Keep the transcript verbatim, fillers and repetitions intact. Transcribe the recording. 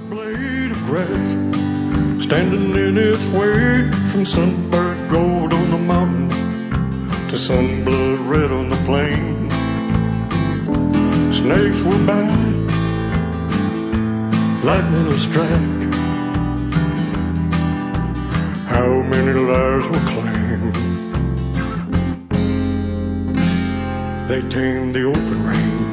blade of grass standing in its way from sunburnt gold on the mountain to sunblood red on the plain. Snakes will bite, lightning will strike. How many lives will claim? They tame the open range